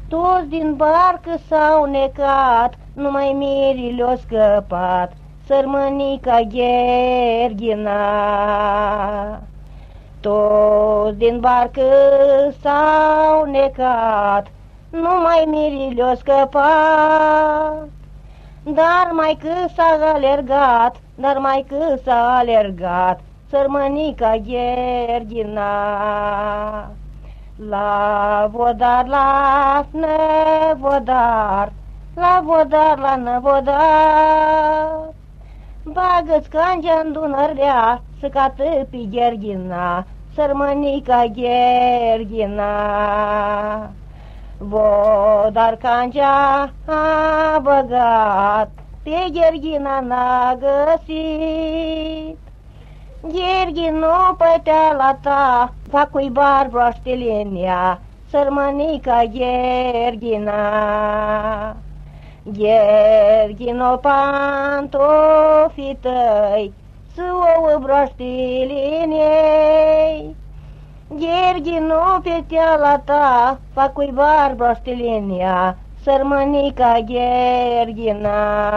Toți din barcă s-au necat, numai Miri le-a scăpat, sărmănica Gherghina. Toți din barcă s-au necat, numai Miri le-a scăpat. Dar mai că s-a alergat, sărmănica Gherghina. La vodar, la năvodar, la vodar, la năvodar, bagă-ți cangea-n Dunărea, să cată pe Gherghina, sărmănica Gherghina. Vodar cangea a băgat, pe Gherghina n-a găsit. Gherghino, păteala ta, fac cuibar broaștelenia, sărmănica Gherghina. Gherghino, pantofii tăi, să ouă broașteleniei. Gherghino, peteala ta, fac cuibar broaștelenia, sărmănica Gherghina.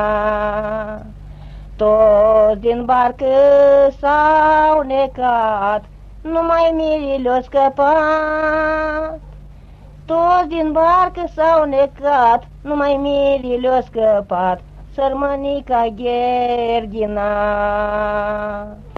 Toți din barcă s-au necat, numai Miri le-a scăpat. Toți din barcă s-au necat, numai Miri le-a scăpat, sărmănica Gherghina.